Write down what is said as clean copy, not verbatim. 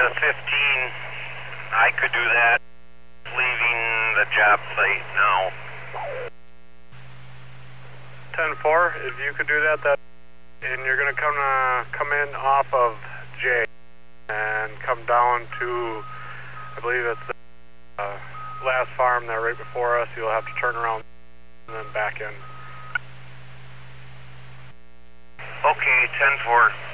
the 15, I could do that. Leaving the job site now. 10-4, if you could do that, and you're going to come in off of J and come down to, I believe it's the last farm there right before us. You'll have to turn around and then back in. Okay, 10-4.